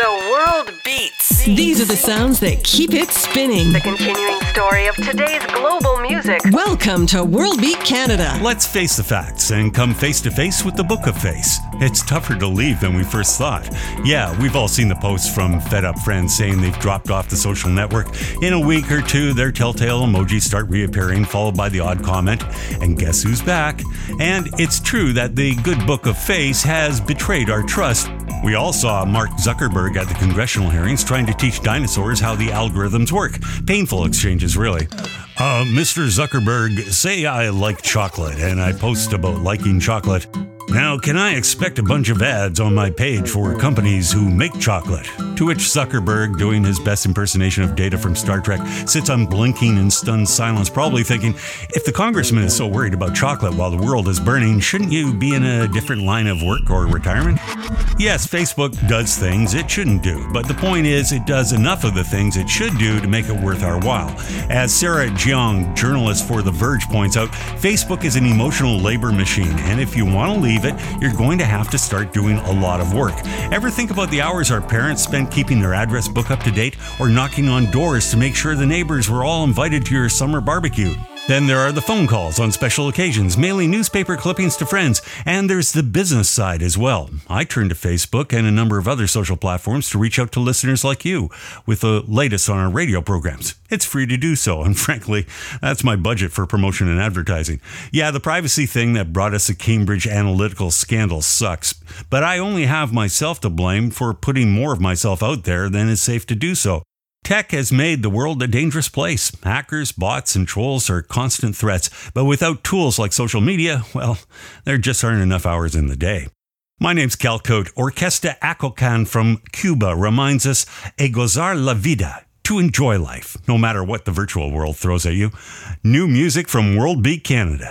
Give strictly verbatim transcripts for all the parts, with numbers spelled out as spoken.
The world beats. These are the sounds that keep it spinning. The continuing story of today's global music. Welcome to World Beat Canada. Let's face the facts and come face to face with the Book of Face. It's tougher to leave than we first thought. Yeah, we've all seen the posts from fed-up friends saying they've dropped off the social network. In a week or two, their telltale emojis start reappearing, followed by the odd comment, and guess who's back? And it's true that the good Book of Face has betrayed our trust. We all saw Mark Zuckerberg at the congressional hearings trying to teach dinosaurs how the algorithms work. Painful exchanges, really. Uh, Mister Zuckerberg, say I like chocolate and I post about liking chocolate. Now, can I expect a bunch of ads on my page for companies who make chocolate? To which Zuckerberg, doing his best impersonation of Data from Star Trek, sits unblinking in stunned silence, probably thinking, if the congressman is so worried about chocolate while the world is burning, shouldn't you be in a different line of work or retirement? Yes, Facebook does things it shouldn't do, but the point is it does enough of the things it should do to make it worth our while. As Sarah Jiang, journalist for The Verge, points out, Facebook is an emotional labor machine, and if you want to leave it, you're going to have to start doing a lot of work. Ever think about the hours our parents spent keeping their address book up to date or knocking on doors to make sure the neighbors were all invited to your summer barbecue? Then there are the phone calls on special occasions, mailing newspaper clippings to friends, and there's the business side as well. I turn to Facebook and a number of other social platforms to reach out to listeners like you with the latest on our radio programs. It's free to do so, and frankly, that's my budget for promotion and advertising. Yeah, the privacy thing that brought us a Cambridge Analytica scandal sucks, but I only have myself to blame for putting more of myself out there than is safe to do so. Tech has made the world a dangerous place. Hackers, bots, and trolls are constant threats, but without tools like social media, well, there just aren't enough hours in the day. My name's Cal Cote. Orquesta Acocan from Cuba reminds us, a gozar la vida, to enjoy life, no matter what the virtual world throws at you. New music from World Beat Canada.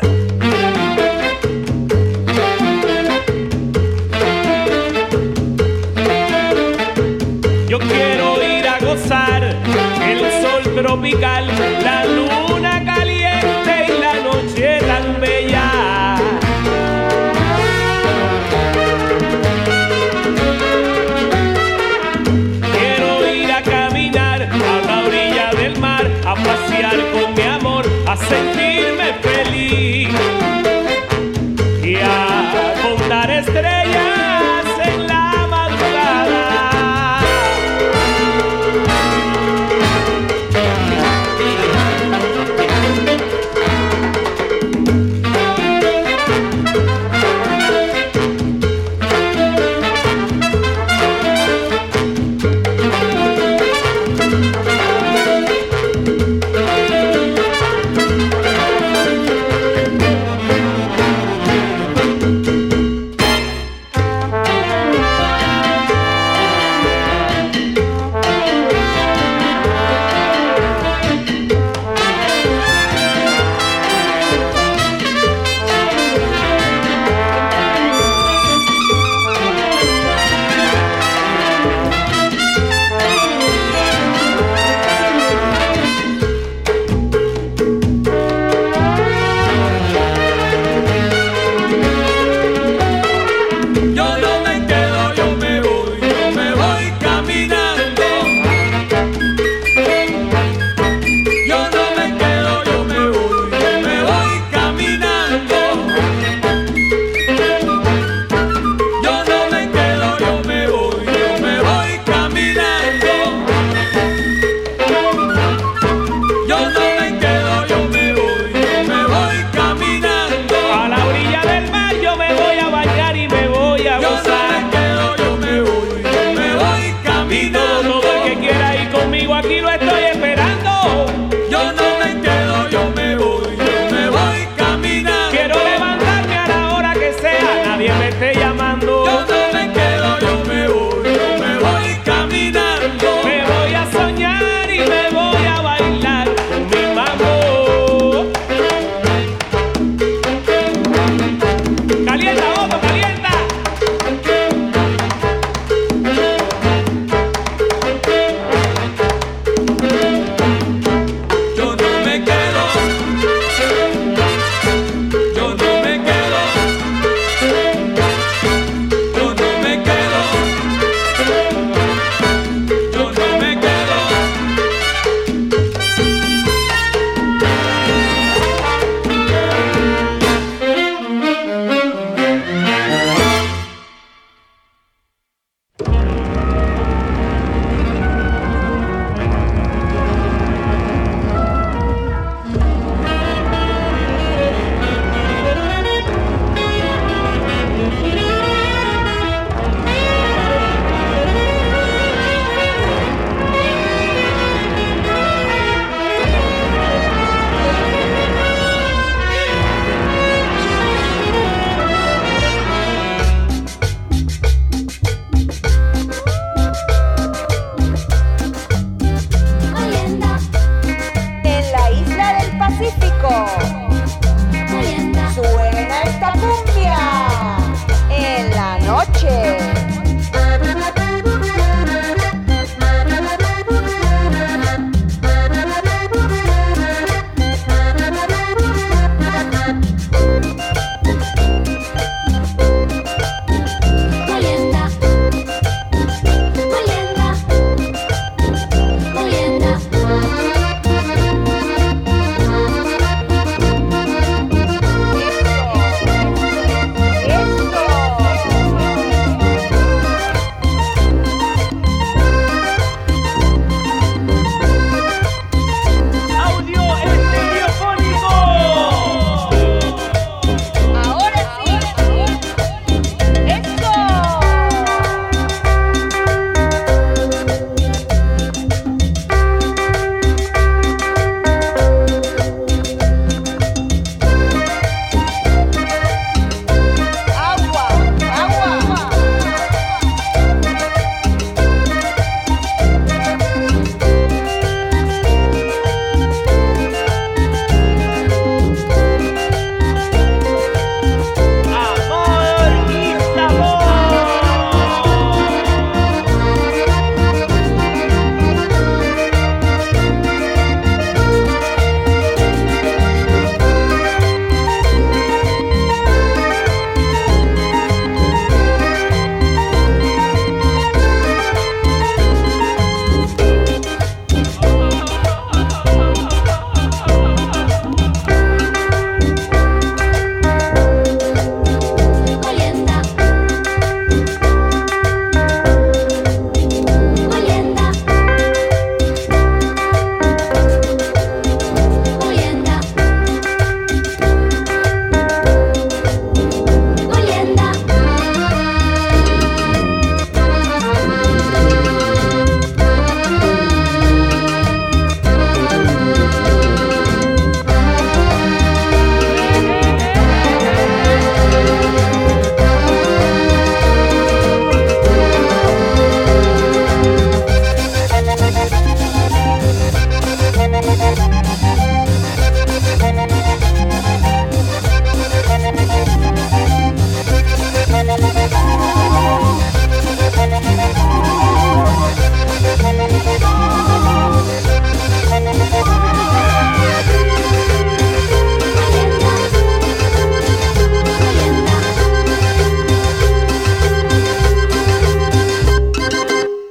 Yo quiero ir a gozar el sol tropical, la luna caliente y la noche tan bella. Quiero ir a caminar a la orilla del mar, a pasear con mi amor, a sentirme feliz y a contar estrellas en la madrugada.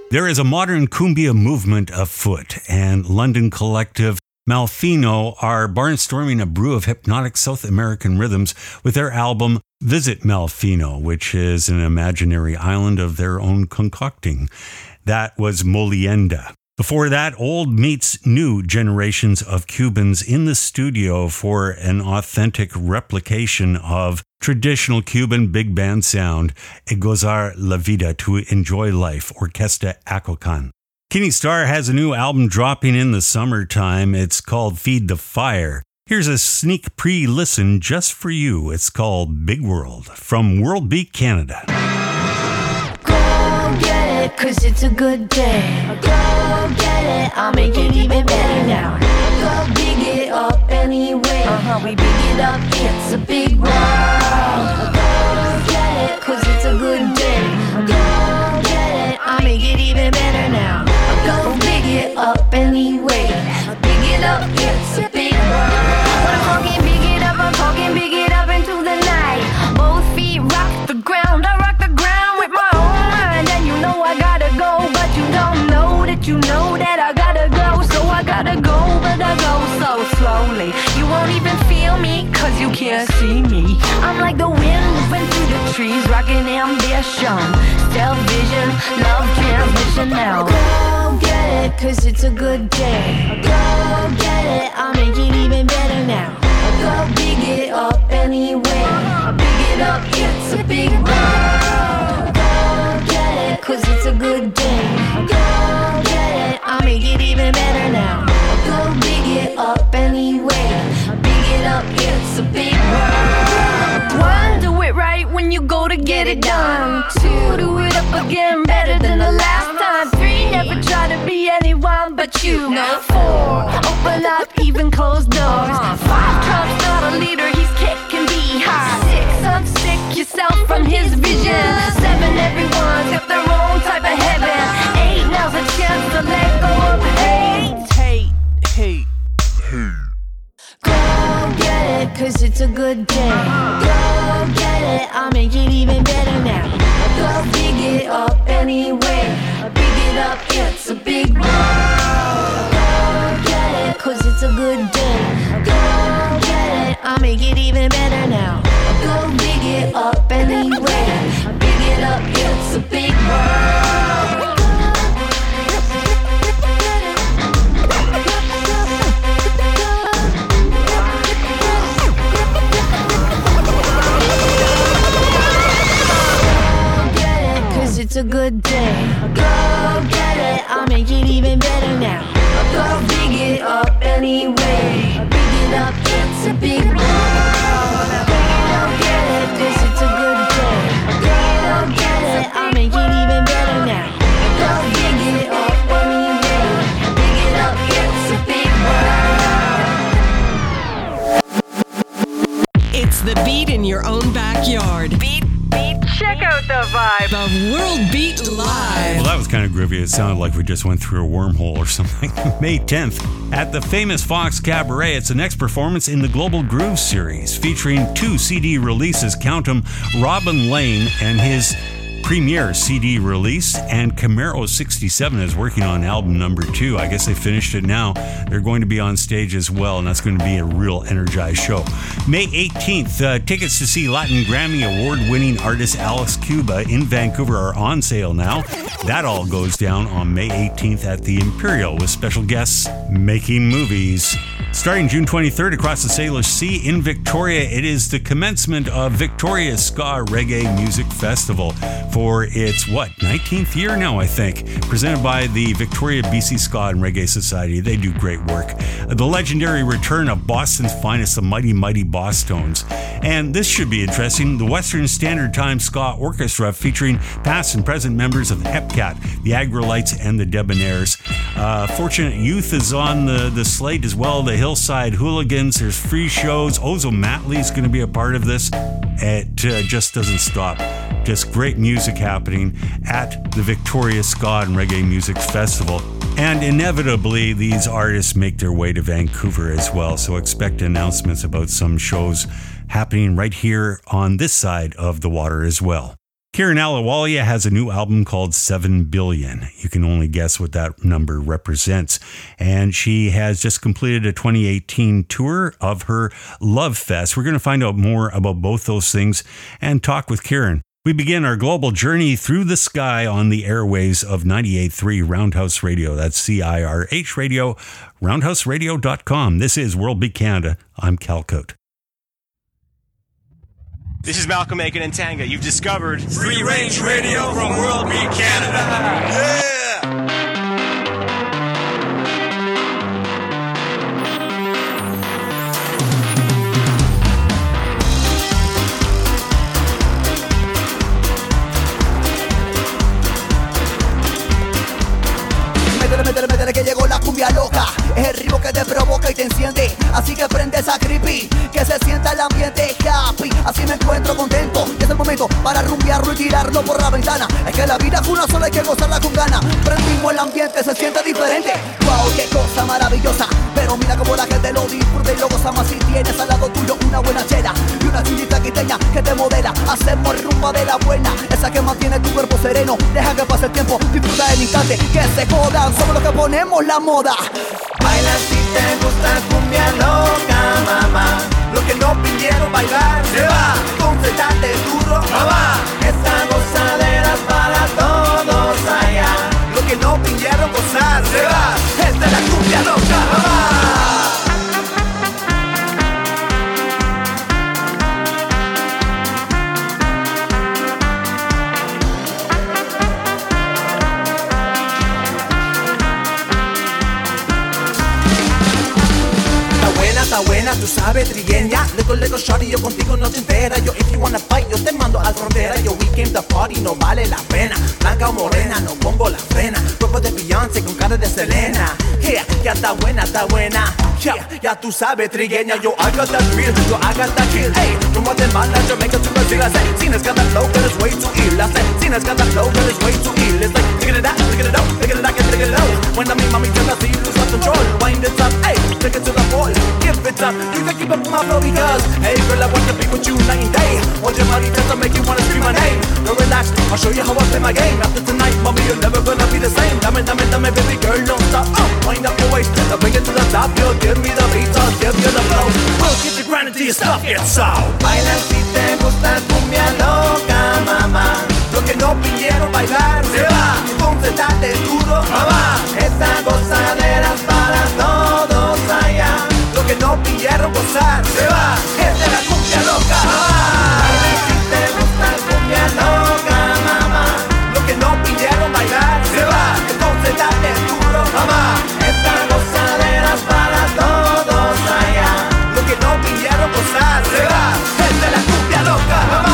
There is a modern cumbia movement afoot, and London collective Malfino are barnstorming a brew of hypnotic South American rhythms with their album Visit Malfino, which is an imaginary island of their own concocting. That was Molienda. Before that, old meets new generations of Cubans in the studio for an authentic replication of traditional Cuban big band sound, E Gozar la Vida, to enjoy life, Orquesta Acocan. Kenny Starr has a new album dropping in the summertime. It's called Feed the Fire. Here's a sneak pre-listen just for you. It's called Big World from World Beat Canada. Go get it, cause it's a good day. Go get it, I'll make it even better now. Go big it up anyway. Uh-huh, we big it up, it's a big world. Go get it, cause it's a good day. Go get it, I'll make it even better now. Go big it up anyway. Big it up, it's a big world. When I'm talking big it up, I'm talking big it up into the night. Both feet rock the ground, I rock the ground with my own mind. And you know I gotta go, but you don't know that you know that I gotta go. So I gotta go, but I go so slowly. You won't even feel me, cause you can't see me. I'm like the wind moving through the trees, rocking ambition, stealth vision, love transmission now. Go get it, cause it's a good day. Go get it, I'll make it even better now. Go big it up anyway. Big it up, it's a big world. Go get it, cause it's a good day. Go get it, I'll make it even better now. Go big it up anyway. Big it up, it's a big world. One, do it right when you go to get it done. Two, do it up again better than the last time. Three, never try to be anyone but you. Four, open up even closed doors. Five, Trump's not a leader, he's kicking behind. Six, unstick yourself from his vision. Seven, everyone's got their own type of heaven. Eight, now's a chance to let go of hate. Hate, hate, hate. Go get it, cause it's a good day. Go get it, I'll make it even better now. Go big it up anyway. Big it up, it's a big world. Go get it, cause it's a good day. Go get it, I'll make it even better now. Go big it up anyway. Big it up, it's a big world. It's a good day. Go get it, I'll make it even better now. Go big it up anyway. Big it up, it's a big world. Go get it, cause it's a good day. Go get it, I'll make it even better now. Go big it up anyway. Big it up, it's a big world. It's the beat in your own backyard. Beat, beat, check out the vibe. The World Beat Live. Well, that was kind of groovy. It sounded like we just went through a wormhole or something. May tenth at the famous Fox Cabaret. It's the next performance in the Global Groove series featuring two C D releases. Count 'em, Robin Lane and his premiere C D release, and Camaro sixty-seven is working on album number two. I guess they finished it now. They're going to be on stage as well, and that's going to be a real energized show. May eighteenth, uh, tickets to see Latin Grammy award-winning artist Alex Cuba in Vancouver are on sale now. That all goes down on May eighteenth at the Imperial with special guests making movies. Starting June twenty-third across the Salish Sea in Victoria, it is the commencement of Victoria Ska Reggae Music Festival for its, what, nineteenth year now, I think, presented by the Victoria B C Ska and Reggae Society. They do great work. The legendary return of Boston's finest, the mighty, mighty Bosstones. And this should be interesting. The Western Standard Time Ska Orchestra featuring past and present members of Hepcat, the Agrolites, and the Debonaires. Uh, Fortunate Youth is on the, the slate as well. The Hillside Hooligans. There's free shows. Ozo Matley's going to be a part of this. It uh, just doesn't stop. Just great music happening at the Victoria Ska and Reggae Music Festival. And inevitably, these artists make their way to Vancouver as well. So expect announcements about some shows happening right here on this side of the water as well. Kieran Ahluwalia has a new album called seven billion. You can only guess what that number represents. And she has just completed a twenty eighteen tour of her Love Fest. We're going to find out more about both those things and talk with Kieran. We begin our global journey through the sky on the airwaves of ninety-eight point three Roundhouse Radio. That's C I R H Radio, roundhouse radio dot com. This is World Beat Canada. I'm Cal Cote. This is Malcolm Aiken and Tanga. You've discovered Free Range Radio from World Beat Canada. Yeah! Métele, métele que llegó la cumbia loca. Es el ritmo que te provoca y te enciende. Así que prende esa creepy, que se sienta el ambiente happy. Así me encuentro contento y es el momento para rumbearlo y tirarlo por la ventana. Es que la vida es una sola, hay que gozarla con ganas. Prendimos el ambiente, se siente diferente. Wow, qué cosa maravillosa. Pero mira como la gente lo disfruta y lo goza más si tienes al lado tuyo una buena chela y una chulita quiteña que te modela. Hacemos rumba de la buena, esa que mantiene tu cuerpo sereno. Deja que pase el tiempo, disfruta el instante, que se jodan. Somos los que ponemos la moda. Baila si te gusta cumbia loca, mamá. Lo que no pidieron bailar se va. Concéntrate duro, mamá. Esta gozadera es para todos allá. Lo que no pidieron gozar se va. Esta es la cumbia loca, mamá. Está buena, tú sabes, trigueña. Lego, lego, shorty, yo contigo no te entera. Yo, if you wanna fight, yo te mando a la frontera. Yo, we came to party, no vale la pena. Blanca o morena, no pongo la frena. Cuerpo de Beyoncé con cara de Selena. Yeah, ya está buena, está buena. Yeah, ya tú sabes, trigueña. Yo, I got that real, yo, I got that kill. Hey, no Guatemala, Jamaica to Brazil. I say, Cena's got that flow, that is way too ill. I say, Cena's got that flow, that is way too ill. It's like, look at it out, look at it out, look at it out, look at it out. When I mean, mommy, tell us, you lose all control. Wind it up, hey, take it to the ball. Give it up, you can keep up with my flow because hey girl, I want to be with you night and day. Want your body just to make you wanna scream my name. No relax, I'll show you how I play my game. After tonight, mommy, you're never gonna be the same. Dame, dame, dame, baby girl, don't stop. Uh, wind up your waist, I'll bring it to the top. Yo, give me the beat, I'll give you the flow. We'll get the grind until your stuff gets out. Baila si te gusta cumbia loca, mamá. Lo que no pidieron bailar se va. Concéntrate duro, mamá. Esta gozadera es para todos allá. Lo que no pidieron gozar se va. Esta es la cumbia loca, mamá. Si te gusta cumbia loca, mamá. Lo que no pidieron bailar se va. Entonces dale duro, mamá. Esta gozadera es para todos allá. Lo que no pidieron gozar se va. Esta es la cumbia loca, mamá.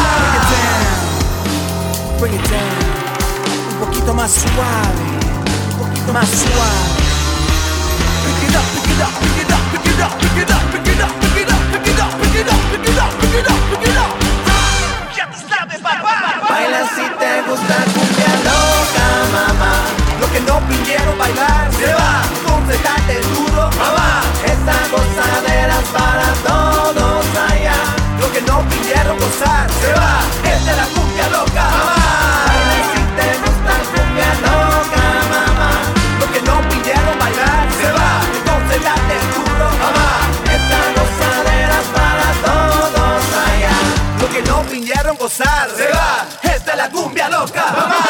Bring it down, bring it down. Un poquito más suave, un poquito más suave. Pick it up, pick it up, pick it up. Pick it up, pick it up, pick it up, pick it up, pick it up, pick it up, pick it up, pick it up, pick it up. Ya tú sabes, papá. Baila si te gusta cumbia loca, mamá. Lo que no pidieron bailar se va. Concéntrate duro, mamá. Esta gozadera es para todos allá. Lo que no pidieron gozar se va. Esta es la cumbia loca, mamá. Baila si te gusta cumbia loca, mamá. Lo que no pidieron bailar se va. Date duro, mamá. Esta gozadera es para todos allá. Lo que no vinieron gozar se va. Esta es la cumbia loca, mamá.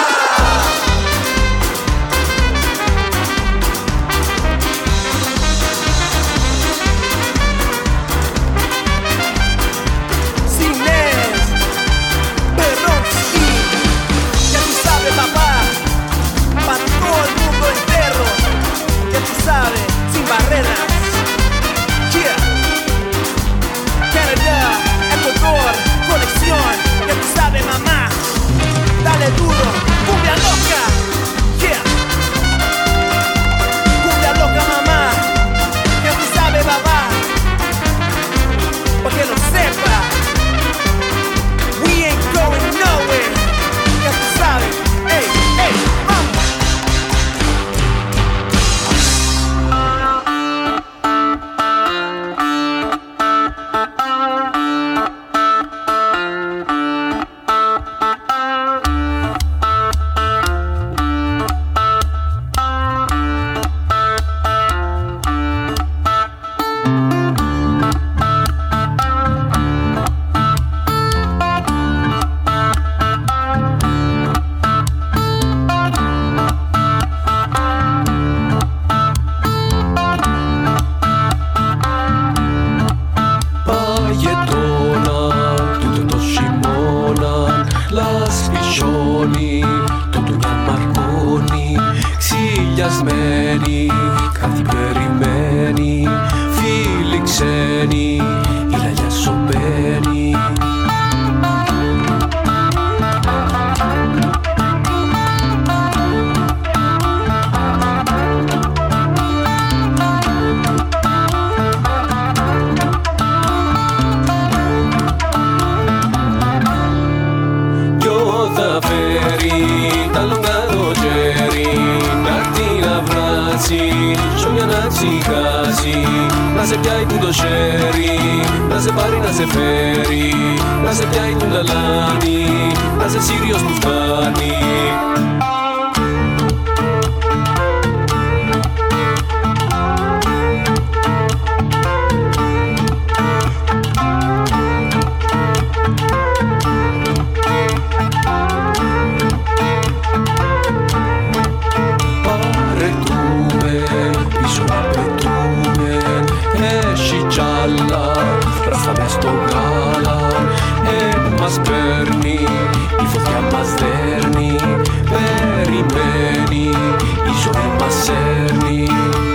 περιμένει, κάτι περιμένει. Φίλοι ξένοι, η λαγιά σωπαίνει. Ποιο θα φέρει τα λογκάδο τζέρι, να την αυράσει, σιωμιά να τσιχάσει. Να σε πιάει που το χέρι, να σε πάρει να σε φέρει. Να σε πιάει του ταλάνι, να σε Σύριος που φτάνει. Στο γάλα, ε, μας παίρνει, η φωτιά μας δέρνει. Περιμένει, η ζωή μας σέρνει.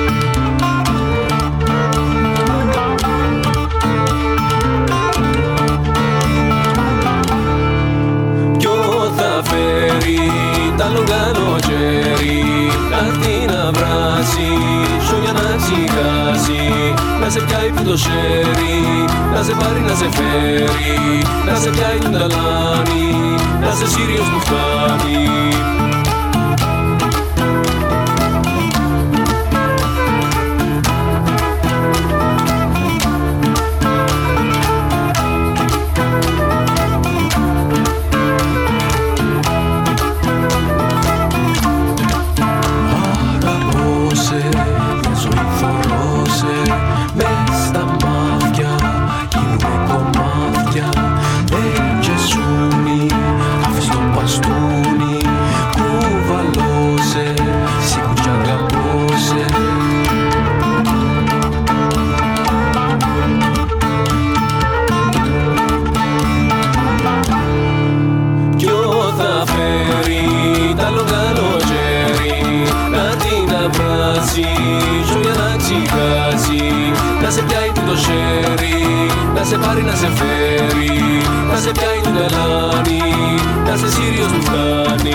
Ποιο θα φέρει τα λογκάνο τζέρι, να την αυράσει, σιωμιά να τσιχάσει. Να σε πιάει που το χέρι, να σε πάρει να σε φέρει. Να σε πιάει του ταλάνι, να σε Σύριος που φτάνει. Να σε πιάει του το χέρι, να σε πάρει να σε φέρει. Να σε πιάει του ταλάνι, να σε Σύριος που φτάνει.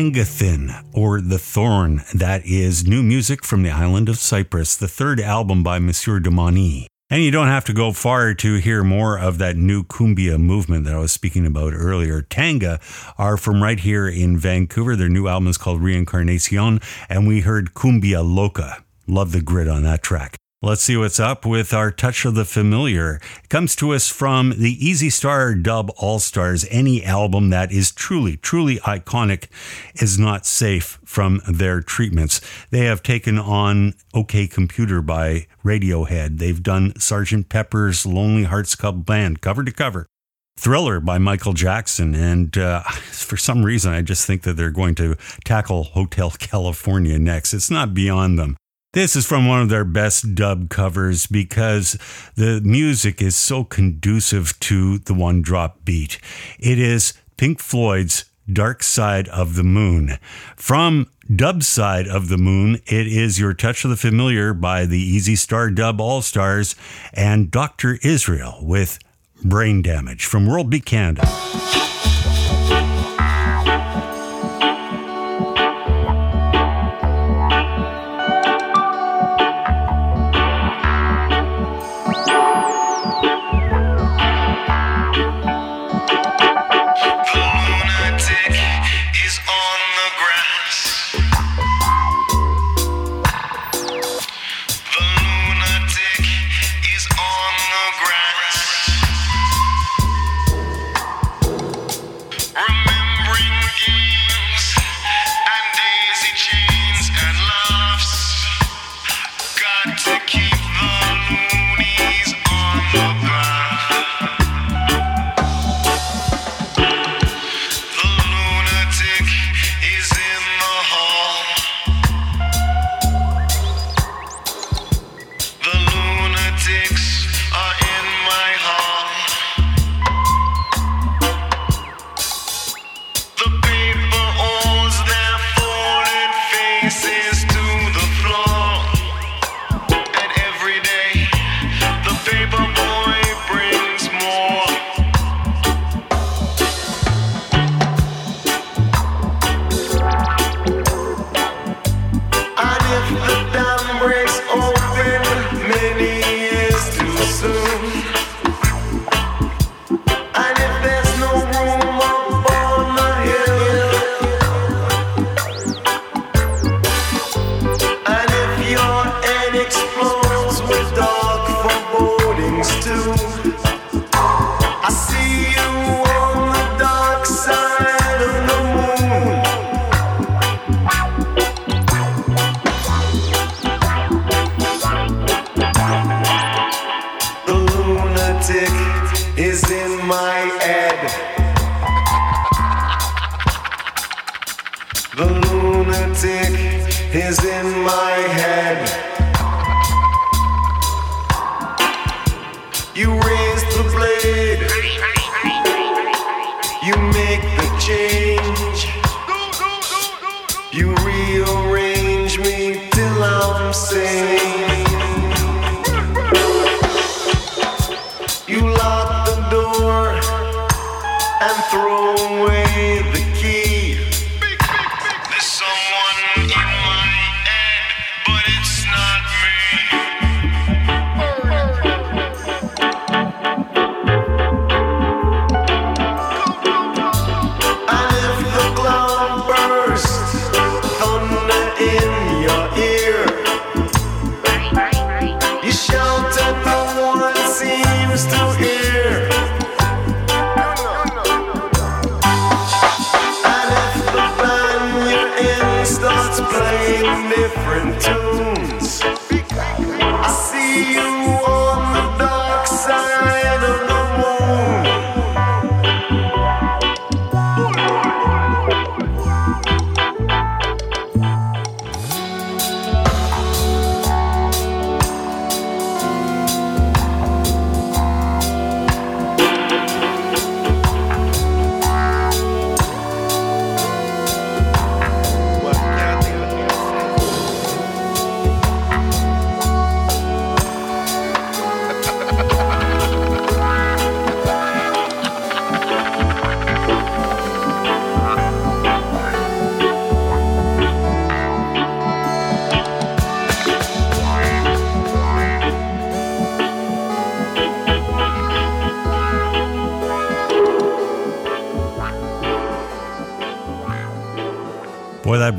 Angathin, or The Thorn. That is new music from the island of Cyprus, the third album by Monsieur Domani. And you don't have to go far to hear more of that new cumbia movement that I was speaking about earlier. Tanga are from right here in Vancouver. Their new album is called Reincarnacion, and we heard Cumbia Loca. Love the grit on that track. Let's see what's up with our Touch of the Familiar. It comes to us from the Easy Star Dub All-Stars. Any album that is truly, truly iconic is not safe from their treatments. They have taken on OK Computer by Radiohead. They've done Sergeant Pepper's Lonely Hearts Club Band cover to cover. Thriller by Michael Jackson, and uh, for some reason I just think that they're going to tackle Hotel California next. It's not beyond them. This is from one of their best dub covers because the music is so conducive to the one drop beat. It is Pink Floyd's Dark Side of the Moon. From Dub Side of the Moon, it is Your Touch of the Familiar by the Easy Star Dub All-Stars and Doctor Israel with Brain Damage from World Beat Canada.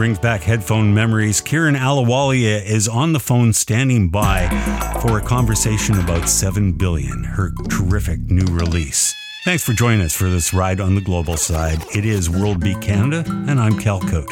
brings back headphone memories. Kieran Ahluwalia is on the phone standing by for a conversation about seven billion, her terrific new release. Thanks for joining us for this ride on the global side. It is World Beat Canada, and I'm Cal Cote.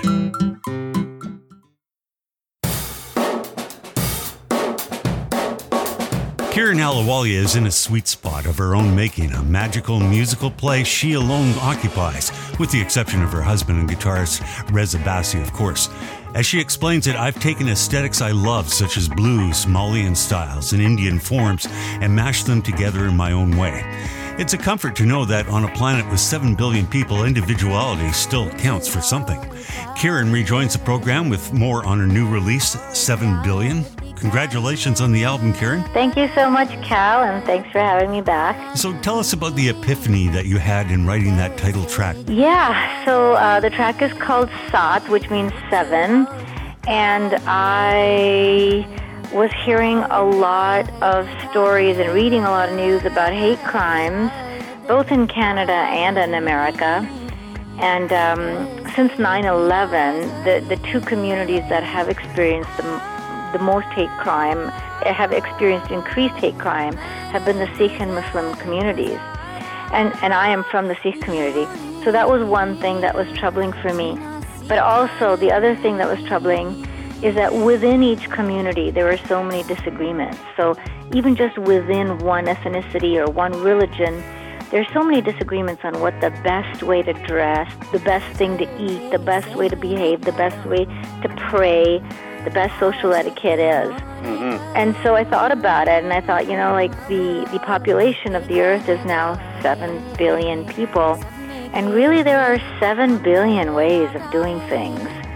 Kieran Ahluwalia is in a sweet spot of her own making, a magical musical play she alone occupies, with the exception of her husband and guitarist Reza Bassi, of course. As she explains it, I've taken aesthetics I love, such as blues, Malian styles, and Indian forms, and mashed them together in my own way. It's a comfort to know that on a planet with seven billion people, individuality still counts for something. Kieran rejoins the program with more on her new release, seven billion. Congratulations on the album, Kieran. Thank you so much, Cal, and thanks for having me back. So tell us about the epiphany that you had in writing that title track. Yeah, so uh, the track is called Sat, which means seven, and I was hearing a lot of stories and reading a lot of news about hate crimes, both in Canada and in America. And um, since nine eleven, the, the two communities that have experienced the, the most hate crime, have experienced increased hate crime, have been the Sikh and Muslim communities. And, and I am from the Sikh community. So that was one thing that was troubling for me. But also, the other thing that was troubling is that within each community, there are so many disagreements. So even just within one ethnicity or one religion, there's so many disagreements on what the best way to dress, the best thing to eat, the best way to behave, the best way to pray, the best social etiquette is. Mm-hmm. And so I thought about it, and I thought, you know, like the, the population of the earth is now seven billion people, and really there are seven billion ways of doing things.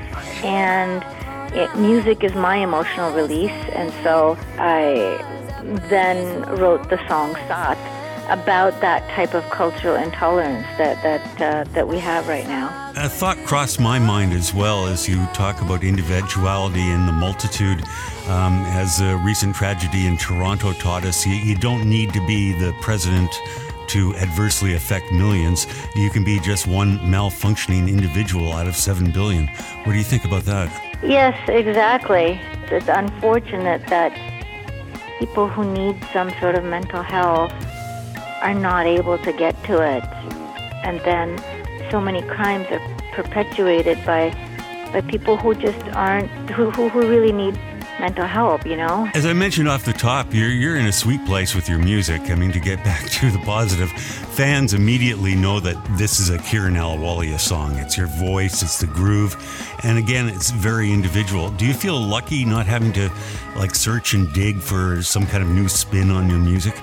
And It, music is my emotional release, and so I then wrote the song Sat about that type of cultural intolerance that that uh, that we have right now. A thought crossed my mind as well as you talk about individuality in the multitude. Um, as a recent tragedy in Toronto taught us, you, you don't need to be the president to adversely affect millions. You can be just one malfunctioning individual out of seven billion. What do you think about that? Yes, exactly. It's unfortunate that people who need some sort of mental health are not able to get to it. And then so many crimes are perpetuated by by people who just aren't, who, who, who really need mental help, you know? As I mentioned off the top, you're you're in a sweet place with your music. I mean, to get back to the positive, fans immediately know that this is a Kieran Ahluwalia song. It's your voice, it's the groove, and again, it's very individual. Do you feel lucky not having to like search and dig for some kind of new spin on your music?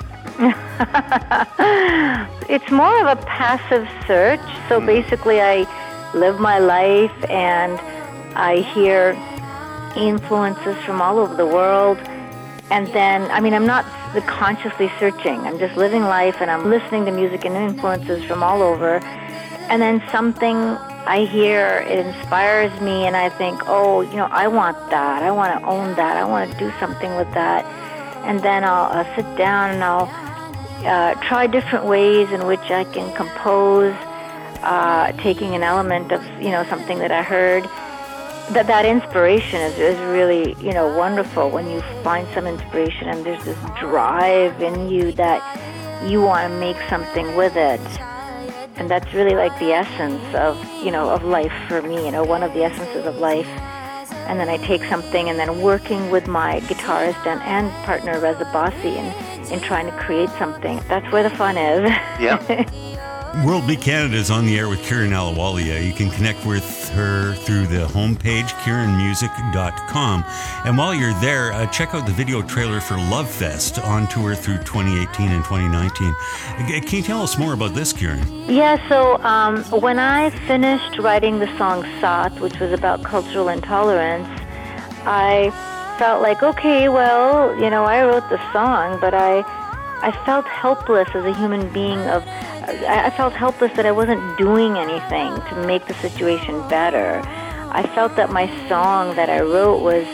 It's more of a passive search. So basically, I live my life and I hear influences from all over the world, and then I mean I'm not consciously searching, I'm just living life and I'm listening to music and influences from all over, and then something I hear, it inspires me, and I think, oh, you know, I want that, I want to own that, I want to do something with that, and then I'll, I'll sit down and I'll uh, try different ways in which I can compose, uh, taking an element of, you know, something that I heard. That that inspiration is, is really, you know, wonderful when you find some inspiration and there's this drive in you that you want to make something with it. And that's really like the essence of, you know, of life for me, you know, one of the essences of life. And then I take something and then working with my guitarist and, and partner Reza Bassi in, in trying to create something. That's where the fun is. Yeah. World Beat Canada is on the air with Kieran Ahluwalia. You can connect with her through the homepage, kieran music dot com. And while you're there, uh, check out the video trailer for Love Fest on tour through twenty eighteen and twenty nineteen. Can you tell us more about this, Kieran? Yeah, so um, when I finished writing the song Sat, which was about cultural intolerance, I felt like, okay, well, you know, I wrote the song, but I, I felt helpless as a human being of I felt helpless that I wasn't doing anything to make the situation better. I felt that my song that I wrote was,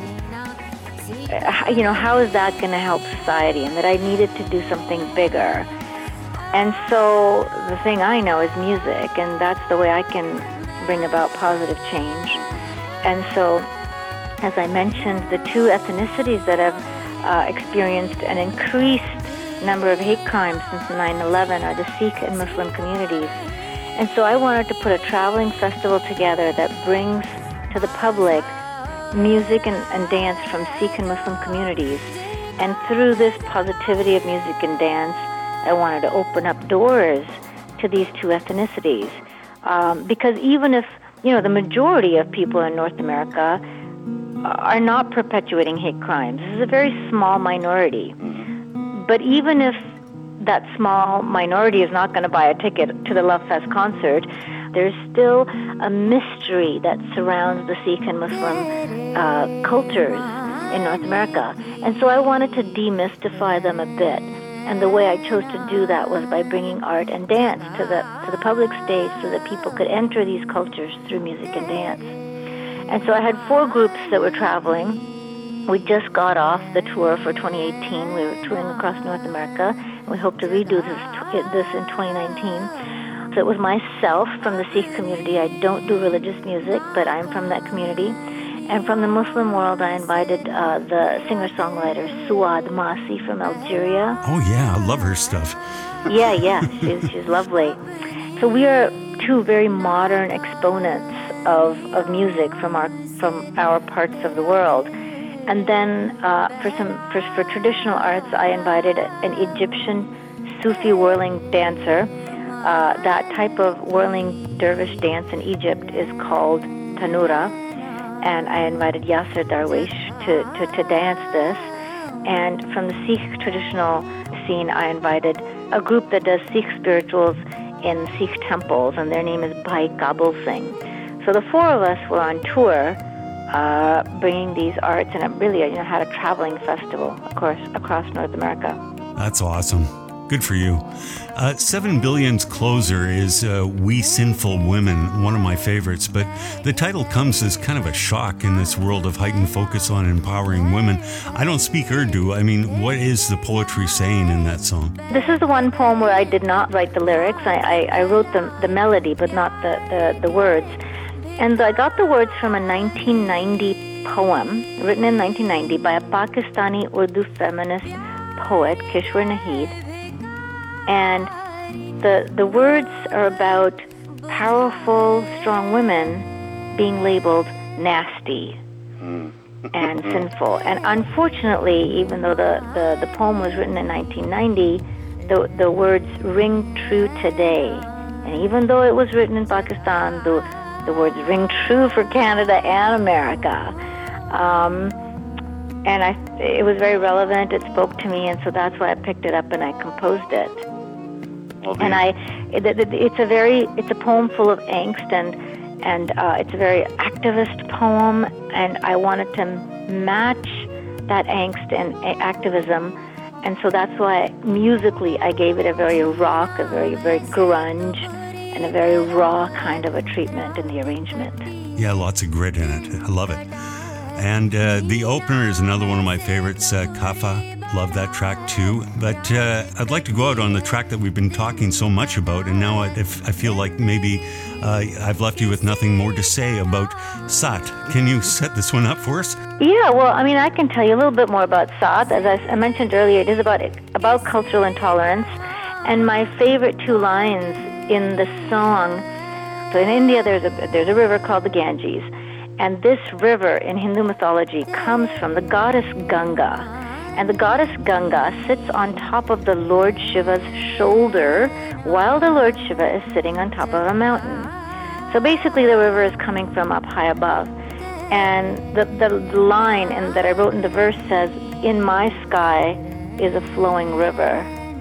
you know, how is that going to help society? And that I needed to do something bigger. And so the thing I know is music, and that's the way I can bring about positive change. and so, as I mentioned, the two ethnicities that have uh, experienced an increased number of hate crimes since nine eleven are the Sikh and Muslim communities. And so I wanted to put a traveling festival together that brings to the public music and, and dance from Sikh and Muslim communities. And through this positivity of music and dance, I wanted to open up doors to these two ethnicities. Um, because even if, you know, the majority of people in North America are not perpetuating hate crimes, this is a very small minority. But even if that small minority is not going to buy a ticket to the Love Fest concert, there's still a mystery that surrounds the Sikh and Muslim uh, cultures in North America. And so I wanted to demystify them a bit. And the way I chose to do that was by bringing art and dance to the to the public stage so that people could enter these cultures through music and dance. And so I had four groups that were traveling. We just got off the tour for twenty eighteen. We were touring across North America, and we hope to redo this this in twenty nineteen. So it was myself from the Sikh community. I don't do religious music, but I'm from that community. And from the Muslim world, I invited uh, the singer-songwriter Suad Masi from Algeria. Oh, yeah, I love her stuff. Yeah, yeah, she's, she's lovely. So we are two very modern exponents of, of music from our from our parts of the world. And then uh, for some for, for traditional arts, I invited an Egyptian Sufi whirling dancer. Uh, that type of whirling dervish dance in Egypt is called tanura. And I invited Yasser Darwish to, to, to dance this. And from the Sikh traditional scene, I invited a group that does Sikh spirituals in Sikh temples, and their name is Bhai Kabul Singh. So the four of us were on tour, uh, bringing these arts, and it really, you know, had a traveling festival, of course, across North America. That's awesome. Good for you. Uh, Seven Billion's closer is uh, We Sinful Women, one of my favorites, but the title comes as kind of a shock in this world of heightened focus on empowering women. I don't speak Urdu. I mean, what is the poetry saying in that song? This is the one poem where I did not write the lyrics. I, I, I wrote the, the melody, but not the, the, the words. And I got the words from a nineteen ninety poem, written in nineteen ninety by a Pakistani Urdu feminist poet, Kishwar Naheed. And the the words are about powerful, strong women being labeled nasty and sinful. And unfortunately, even though the, the, the poem was written in nineteen ninety, the, the words ring true today. And even though it was written in Pakistan, the, the words ring true for Canada and America. Um, and I, it was very relevant. It spoke to me, and so that's why I picked it up and I composed it. Okay. And I, it, it, it's a very, it's a poem full of angst, and and uh, it's a very activist poem, and I wanted to match that angst and activism, and so that's why musically I gave it a very rock, a very very grunge, and a very raw kind of a treatment in the arrangement. Yeah, lots of grit in it. I love it. And uh, the opener is another one of my favorites, uh, Kafa. Love that track too. But uh, I'd like to go out on the track that we've been talking so much about, and now I, if, I feel like maybe uh, I've left you with nothing more to say about Sat. Can you set this one up for us? Yeah, well, I mean, I can tell you a little bit more about Sat. As I, I mentioned earlier, it is about about cultural intolerance, and my favorite two lines in the song. So in India, there's a there's a river called the Ganges, and this river in Hindu mythology comes from the goddess Ganga. And the goddess Ganga sits on top of the Lord Shiva's shoulder while the Lord Shiva is sitting on top of a mountain. So basically the river is coming from up high above. And the, the line in, that I wrote in the verse says, "In my sky is a flowing river."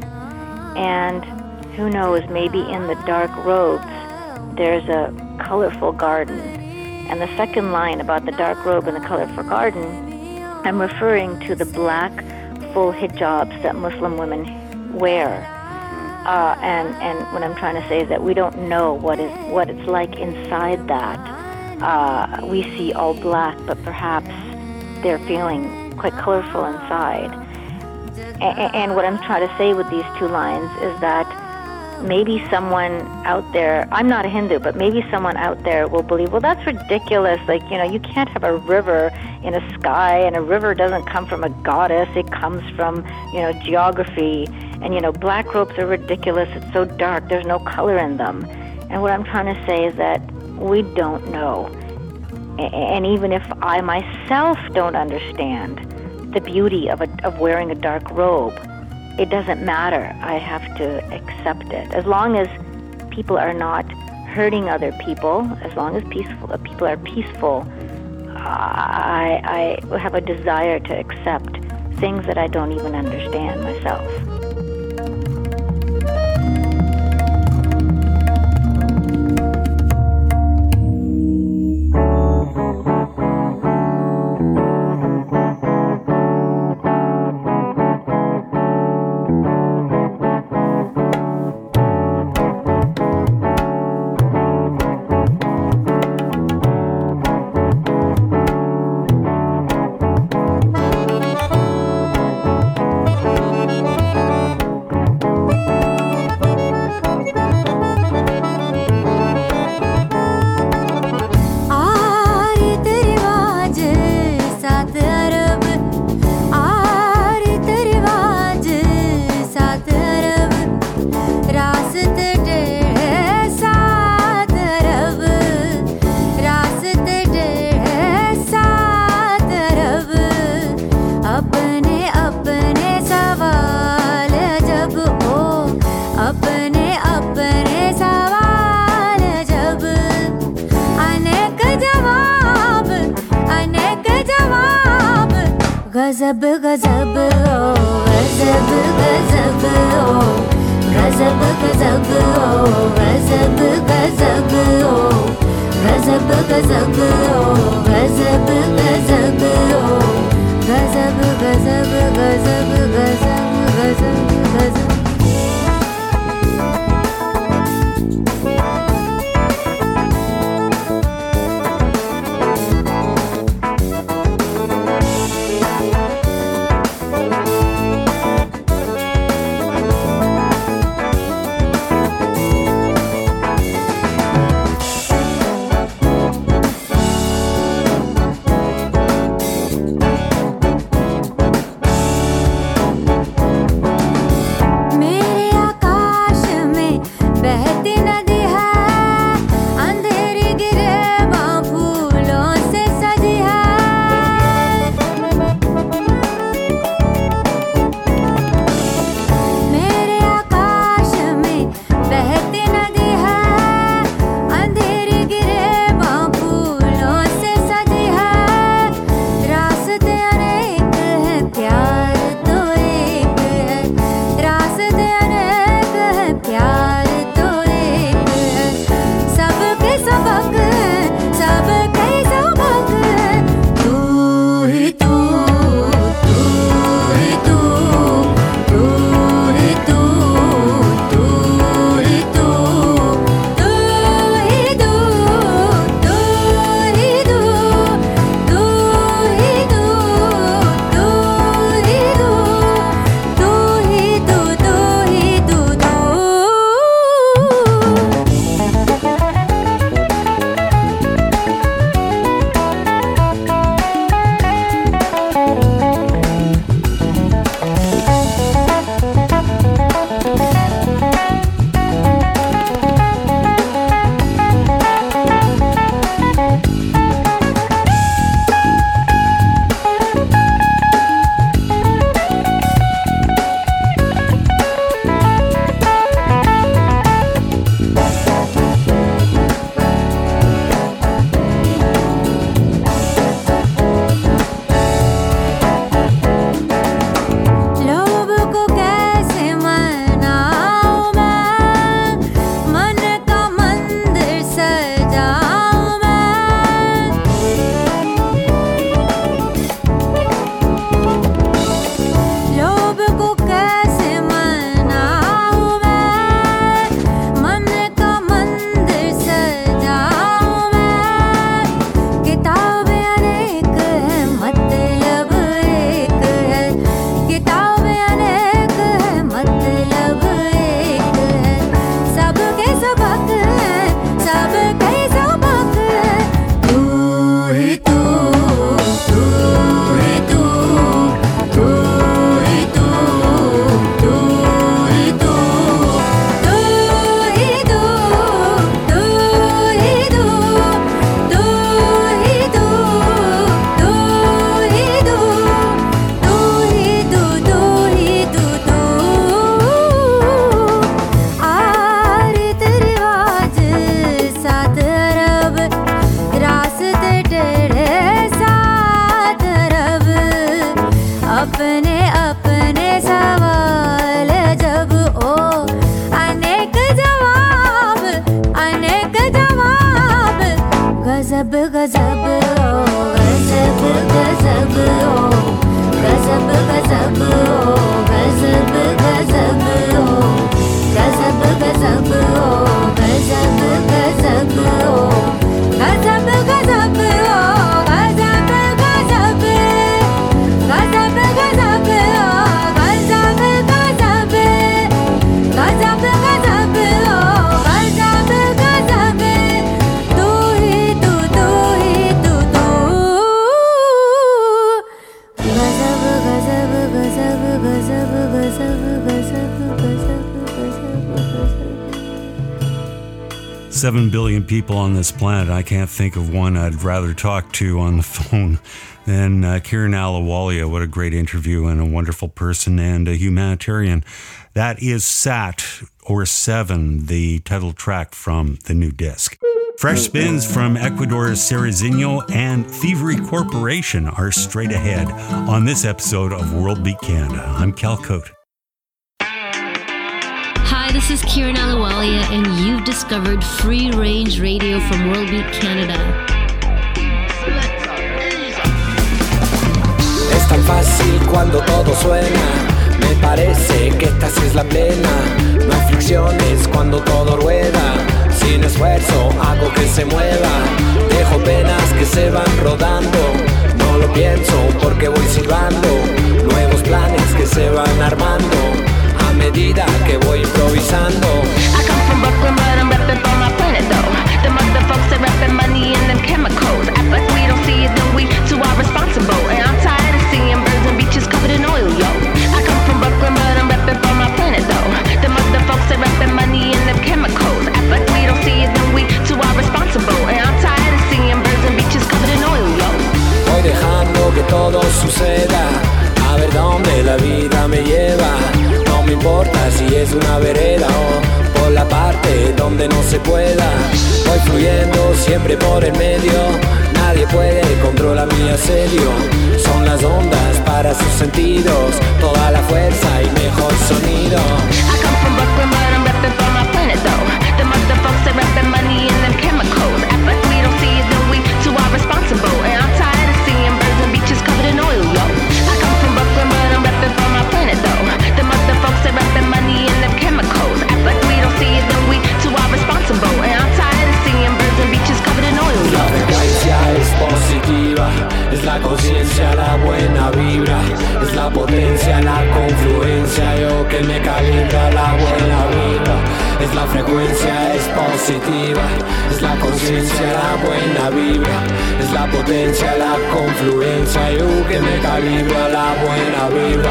And who knows, maybe in the dark robes there's a colorful garden. And the second line about the dark robe and the colorful garden, I'm referring to the black full hijabs that Muslim women wear. Uh, and, and what I'm trying to say is that we don't know what is what it's like inside that. Uh, we see all black, but perhaps they're feeling quite colorful inside. And, and what I'm trying to say with these two lines is that maybe someone out there, I'm not a Hindu, but maybe someone out there will believe, well, that's ridiculous. Like, you know, you can't have a river in a sky, and a river doesn't come from a goddess. It comes from, you know, geography. And, you know, black robes are ridiculous. It's so dark. There's no color in them. And what I'm trying to say is that we don't know. And even if I myself don't understand the beauty of, a, of wearing a dark robe, it doesn't matter. I have to accept it. As long as people are not hurting other people, as long as peaceful people are peaceful, I, I have a desire to accept things that I don't even understand myself. गजब गजब ओ गजब गजब ओ गजब गजब ओ गजब गजब ओ गजब गजब ओ गजब गजब ओ गजब गजब गजब गजब गजब गजब अपने अपने सवाल जब ओ अनेक जवाब अनेक जवाब गजब गजब ओ गजब गजब ओ गजब गजब ओ गजब गजब ओ गजब गजब ओ गजब गजब ओ गजब गजब ओ गजब गजब गजब गजब ओ गजब गजब गजब गजब ओ गजब गजब तू ही तू तू ही तू तू गजब गजब गजब गजब गजब गजब गजब Seven billion people on this planet. I can't think of one I'd rather talk to on the phone than uh, Kieran Ahluwalia. What a great interview and a wonderful person and a humanitarian. That is Sat, or Seven, the title track from the new disc. Fresh spins from Ecuador's Cerezinho and Thievery Corporation are straight ahead on this episode of World Beat Canada. I'm Cal Cote. Hi, this is Kieran Ahluwalia, and you've discovered Free Range Radio from World Beat Canada. Es tan fácil cuando todo suena. Me parece que esta sí es la plena. No hay fricciones cuando todo rueda. Sin esfuerzo hago que se mueva. Dejo penas que se van rodando. No lo pienso porque voy silbando. Nuevos planes que se van armando a medida que voy improvisando. I come from Brooklyn, but I'm reppin' for my planet though. The mother folks are reppin' money and them chemicals. Act like we don't see it, then we too are responsible. And I'm tired of seeing birds and beaches covered in oil, yo. I come from Brooklyn, but I'm reppin' for my planet though. The mother folks are reppin' money and them chemicals. Act like we don't see it, then we too are responsible. And I'm tired of seeing birds and beaches covered in oil, yo. Voy dejando que todo suceda, a ver dónde la vida me lleva. No me importa si es una vereda o por la parte donde no se pueda. Voy fluyendo siempre por el medio. Nadie puede controlar mi asedio. Son las ondas para sus sentidos. Toda la fuerza y mejor sonido. I come from Brooklyn, but I'm reppin' for my planet though. The mother folks are reppin' money and them chemicals. Act like we don't see it, then we too are responsible. And I'm tired of seeing birds and beaches covered in oil, yo. I come from Brooklyn, but I'm reppin' for my planet though. The mother folks are reppin' money and them chemicals. Act like we don't see it, then we too are responsible. And I'm tired of seeing birds and beaches covered in oil, yo. La frecuencia es positiva, es la conciencia, la buena vibra, es la potencia, la confluencia, yo que me calienta la buena vibra. Es la frecuencia, es positiva, es la conciencia, la buena vibra, es la potencia, la confluencia, yo que me calibra la buena vibra.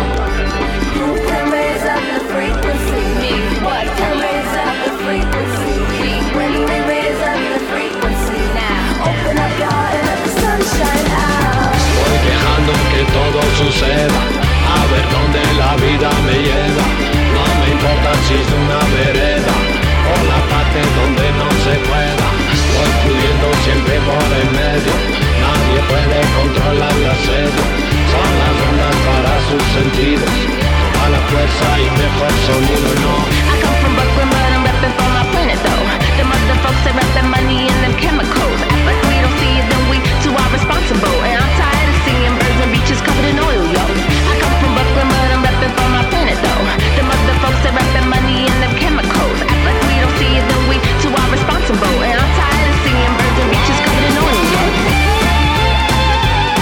You can raise up the frequency. Me, what? Can raise up the frequency. When we raise up the frequency, now open up your heart and let the sunshine out. Voy dejando que todo suceda, a ver dónde la vida me lleva. No me importa si es una vereda o la parte donde no se pueda. Voy fluyendo siempre por el medio. Nadie puede controlar la sed. Son las ondas para sus sentidos. Toda la fuerza y mejor sonido, no. I come from Brooklyn, but I'm reppin' for my planet though. The mother folks are reppin' money and them chemicals. Act like we don't see it, then we too are responsible. And I'm tired of seeing birds and beaches covered in oil, yo. I come from Brooklyn, but I'm reppin' for my planet though. The mother folks are reppin' money and them chemicals. Act like we don't see it, then we too are responsible. And I'm tired of seeing birds and beaches covered in oil, yo.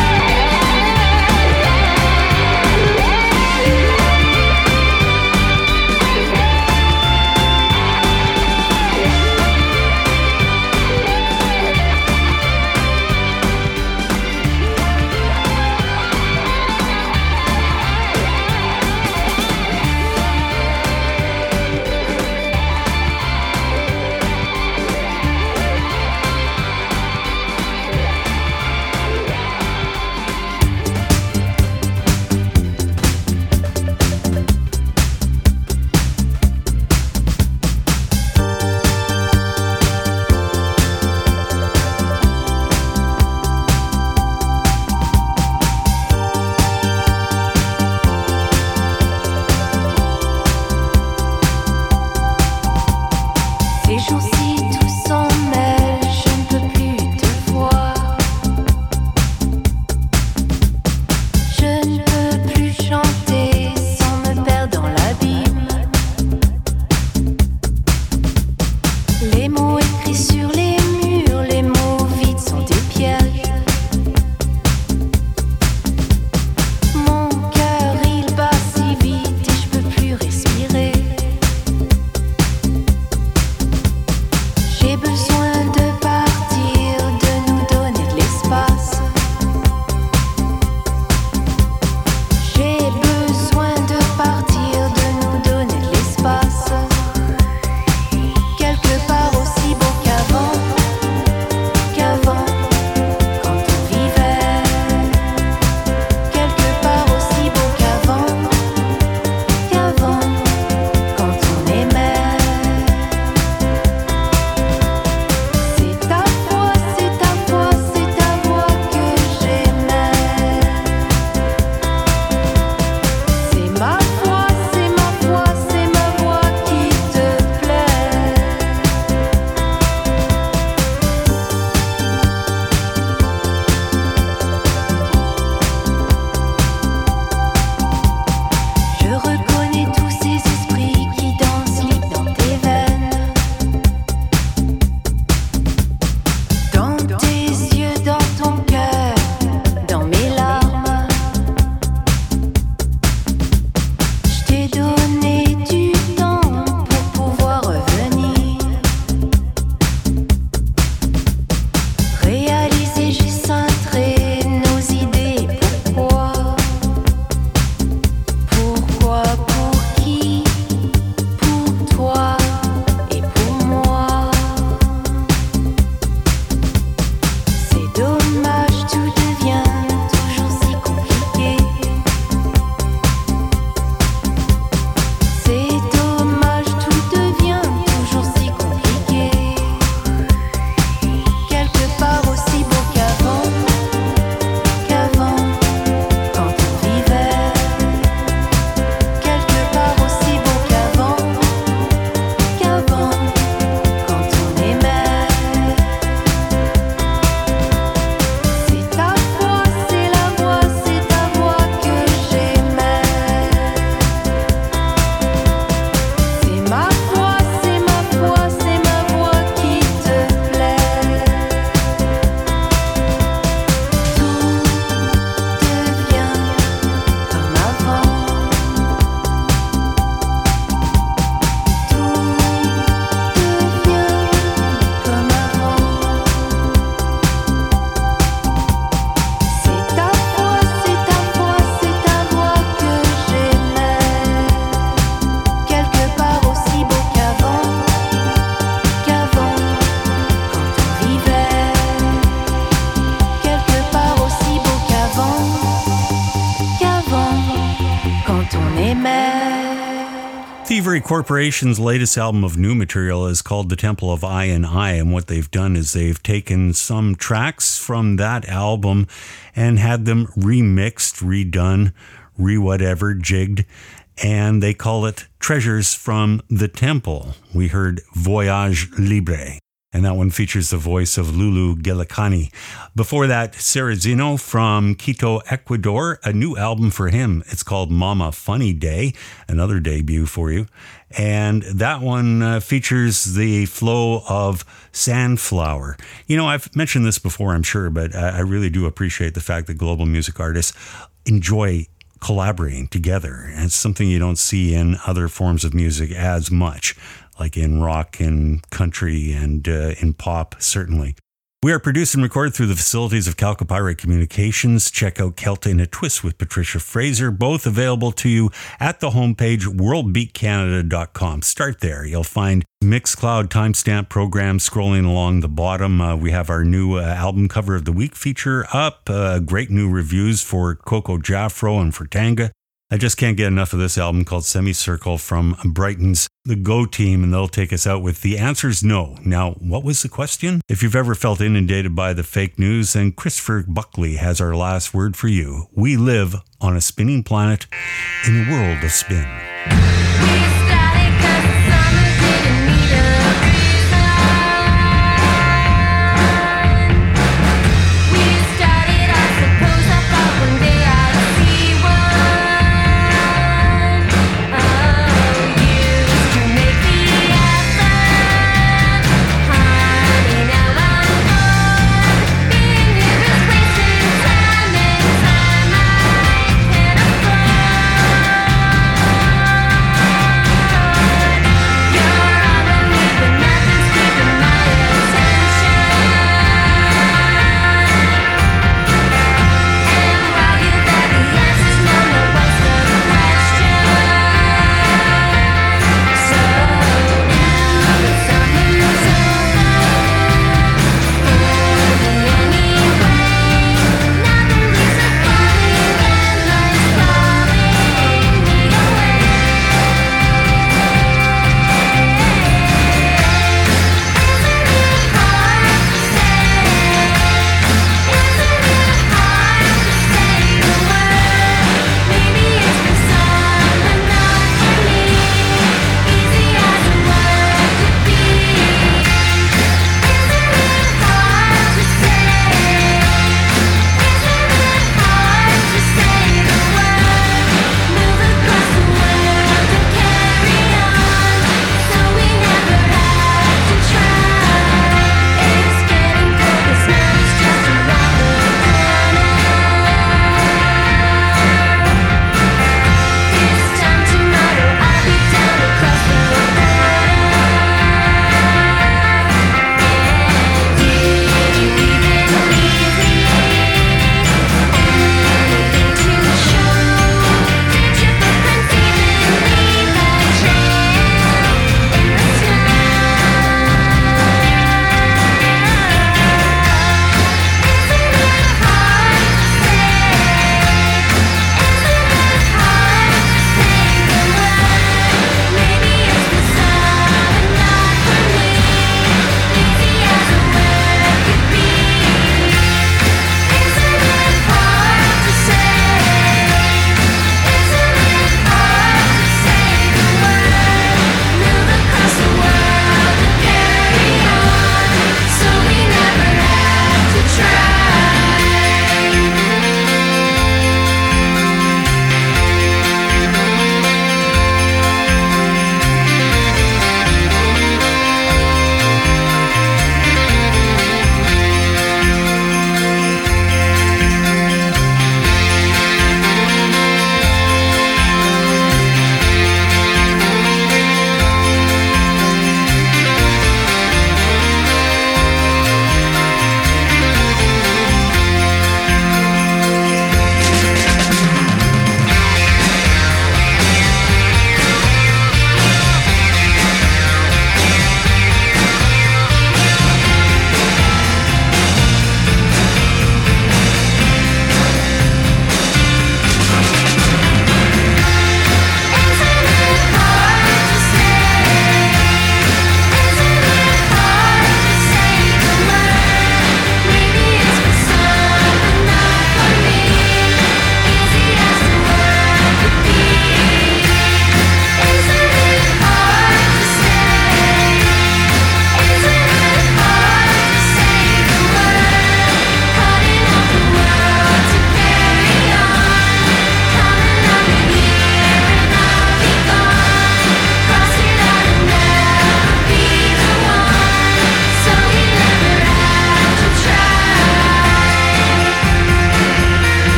Thievery Corporation's latest album of new material is called The Temple of I and I, and what they've done is they've taken some tracks from that album and had them remixed, redone, re-whatever, jigged, and they call it Treasures from the Temple. We heard Voyage Libre, and that one features the voice of Lulu Gillicani. Before that, Serrazino from Quito, Ecuador, a new album for him. It's called Mama Funny Day, another debut for you. And that one uh, features the flow of Sandflower. You know, I've mentioned this before, I'm sure, but I, I really do appreciate the fact that global music artists enjoy collaborating together. And it's something you don't see in other forms of music as much, like in rock and country and uh, in pop, certainly. We are produced and recorded through the facilities of Calcopyrite Communications. Check out Celta in a Twist with Patricia Fraser, both available to you at the homepage world beat canada dot com. Start there. You'll find Mixcloud timestamp programs scrolling along the bottom. Uh, we have our new uh, album cover of the week feature up. Uh, great new reviews for Coco Jaffro and for Tanga. I just can't get enough of this album called Semicircle from Brighton's The Go Team, and they'll take us out with The Answer's No. Now, what was the question? If you've ever felt inundated by the fake news, then Christopher Buckley has our last word for you. We live on a spinning planet in a world of spin.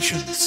Vibrations.